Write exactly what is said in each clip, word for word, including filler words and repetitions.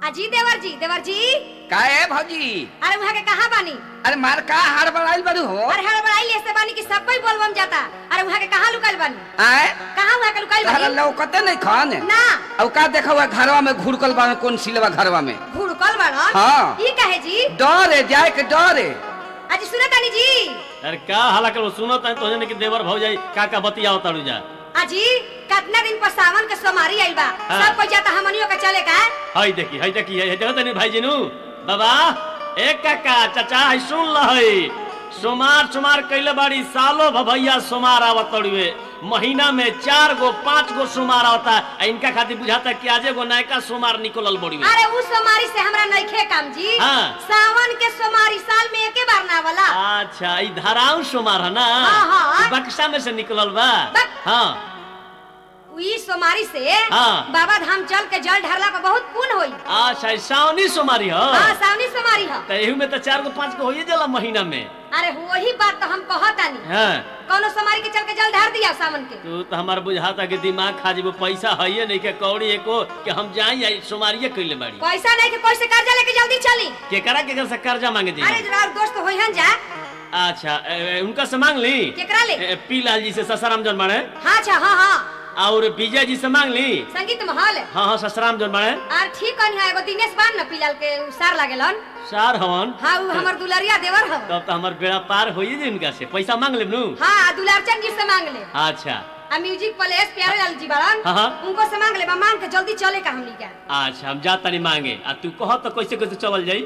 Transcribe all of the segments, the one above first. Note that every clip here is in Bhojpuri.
अजी देवर जी देवर जी का है भौजी? अरे वहाँ के कहाँ बानी? अरे मार का हार बनाइल बड़ू हो? अरे हड़बड़ाई ऐसे बानी कि सब कोई बोलबम जाता। अरे वहाँ के कहाँ लुकाइल बानी? आए कहाँ वहाँ के लुकाइल तहरा बानी? लौकते नहीं खान ना अब का देखा हुआ घरवा में घुड़कल बा कौन सिलवा घरवा में घुड़कल बाड़ा। हाँ। ई काहे जी? डर है जाए के डर है। अजी सुनत तानी जी? अरे का हाला करो सुनो तन तो जने कि देवर भौजाई का का बतियाओ ताड़ू जा। अजी कितना दिन पर सावन के सोमारी आइल बा। हाँ। सब कोई जाता हमनियो के चले का? हई देखी हई देखी हई देखो तनी भाई जिनू बाबा एक काका चाचा हई सुन लहई सोमार सोमार कइले बाड़ी सालो भभैया सोमार आवत तड़ुए महीना में चार गो पांच गो सोमार आवता आ इनका खातिर बुझाता कि आजे गो नयका सोमार निकलल बड़ी अरे उस सोमारी से हमरा नइखे काम जी। हाँ। सावन के सोमारी साल में एके बार ना वाला। अच्छा ई धाराऊ सोमार है ना। हाँ, हाँ। ई बक्सा में से निकलल बा। बक- हाँ ई सोमारी से हाँ। बाबा धाम चल के जल ढारला पर बहुत पुण्य होई। अच्छा ई सावनी सोमारी हो। हां सावनी सोमारी ह। त एहू में तो चार गो पांच गो होइए जाला महीना में। अरे वही बात तो हम कहतानी। हाँ कौनो सोमारी के चल के जल ढार दिया सावन के। तू तो हमार बुझाता कि दिमाग खा जेबो पैसा है नहीं के कौड़ी एको कि हम जाई आई सोमारिये कइले बाड़ी। पैसा नहीं के कोई से कर्जा लेके जल्दी चली। केकरा केकरा से कर्जा मांगे दी? अरे जरा दोस्त होई हन जा। अच्छा ए, ए, उनका से मांग ली। केकरा ले? ए, पीलाल जी से ससराम जन बाड़े हां अच्छा हां हां और विजय जी से मांग ली। संगीत महल। हाँ हाँ ससराम जन बाड़े और ठीक कनी है एगो दिनेश बान न पिलाल के सार लागेलन। सार हवन। हां उ हमर दुलरिया देवर ह। तब तो हमार बेड़ा पार होइए जी उनका से पैसा मांग लेब नु। हां दुलारचंद जी से मांग ले। अच्छा आ म्यूजिक प्लेस प्यारे लाल जी बारन। हाँ, हाँ। उनको से मांग ले बा मांग के जल्दी चले का हमनी के। अच्छा हम जात तनी मांगे आ तू कह तो कैसे कैसे चल जाई।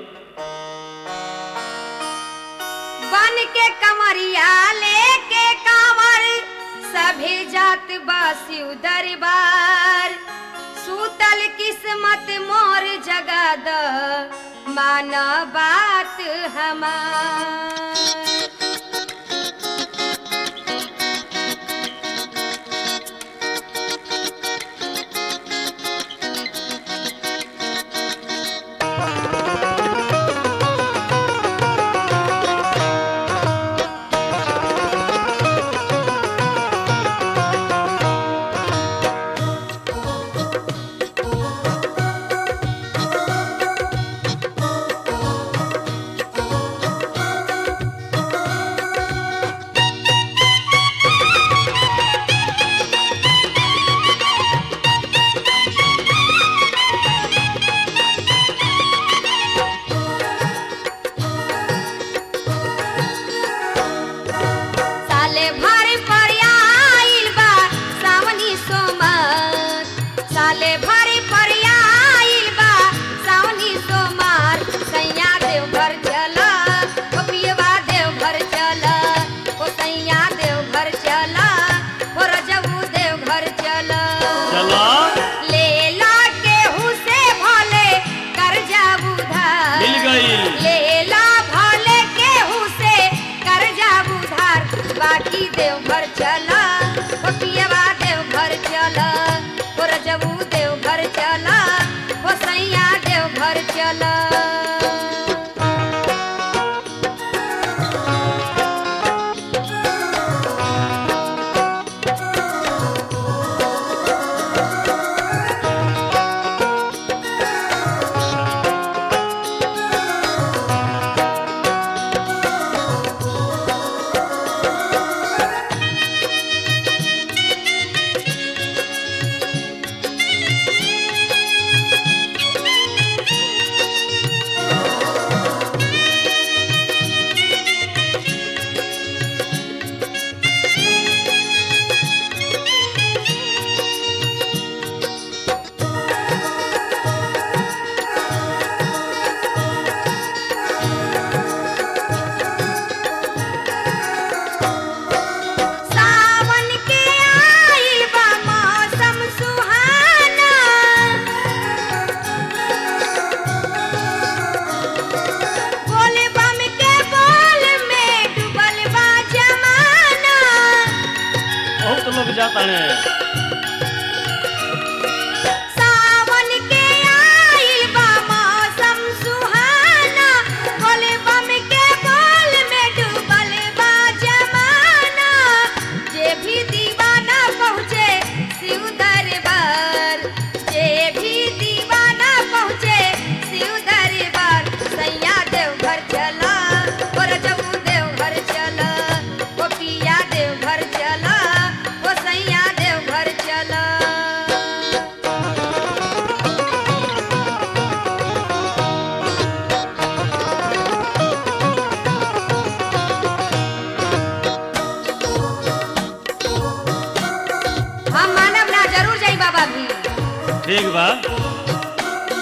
बन के कमरिया लेके कांवर सभे जात बासी दरबार सूतल किस्मत मोर जगा द माना बात हमार। साले भर पर आइल बा सावनी सोमवार साले भर पर आइल बा सावनी सोमवार सैया देव घर चला ओ पियवा देव घर चला ओ सैया देव घर चला ओ रजबू देव घर चला। चलो लेला केहू से भले कर्जा उधार मिल गई। लेला भले केहू से कर्जा उधार बाकी देव घर चला ओ पियवा देव घर चला ओ रजबू देव घर चला ओ सैया देव घर चला।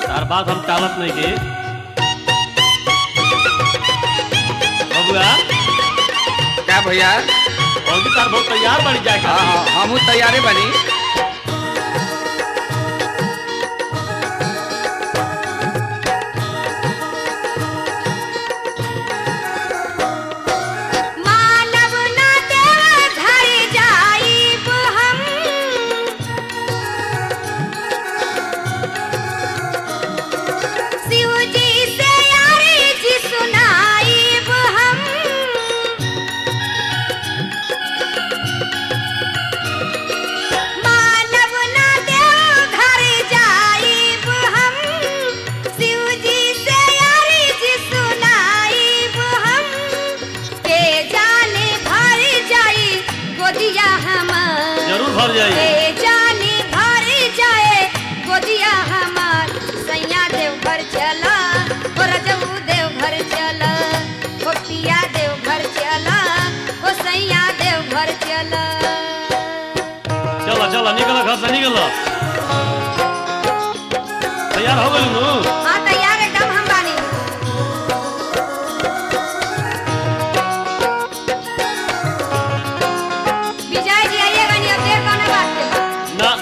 तार बात हम टालत नहीं के बबुआ क्या भैया? और भी तार बहुत तैयार बनी जाए हाँ हाँ हम तैयारे बनी। मानव ना देव घर जाइब हम, शिव जी से अर्जी सुनाइब हम, मानव ना देव घर जाइब हम, शिव जी से अर्जी सुनाइब हम, के जाने भर जाई गोदिया हमार, जरूर भर जाए। के जाने भर जाए गोदिया हमार, सैया देव घर चला हो रजऊ देव घर चला हो पिया देव घर चला हो सैया देव घर चला। चलो चलो निकलो घर से निकलो। तैयार हो गए नु? हाँ तैयार एकदम हम बानी। विजय जी आइएगा नहीं, अब देर कौन बात के बाद। ना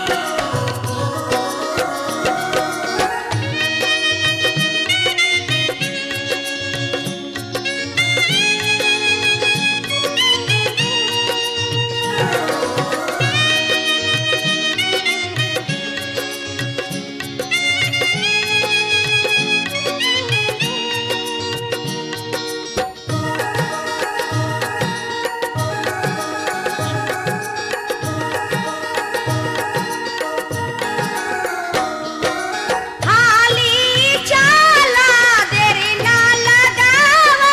हाली चाला देर ना लगावा,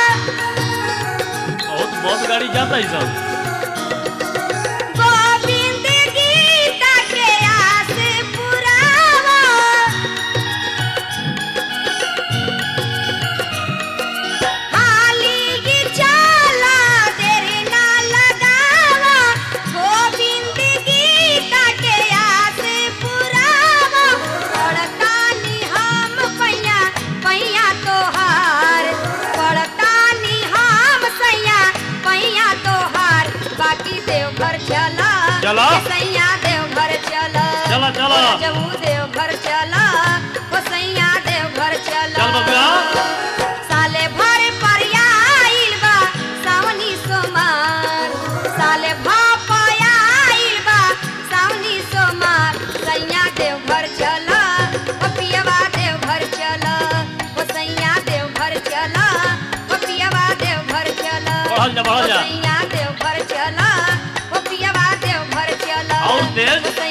बहुत बहुत गाड़ी जाता है सब। गोविंद गीता के आस पुरावा, हाली चाला देर ना लगावा, गोविंद गीता के आस पुरावा, पड़तानी हम पैया पैया तोहार, पड़तानी हम सैया पैया तोहार, बाकी देव घर चला चला। के सैया देव घर चला, चला, चला। जऊ देव घर चला हो सैया देव घर चला। चल बबुआ। साले भर पर आइल बा सावनी सोमार, साले भापा आइल बा सावनी सोमार, सैया देव घर चला हो पियवा देव घर चला हो सैया देव घर चला हो पियवा देव घर चला, बढ़ल जा, बढ़ल जा। हो सैया देव घर चला हो पियवा देव घर चला और तेज। हो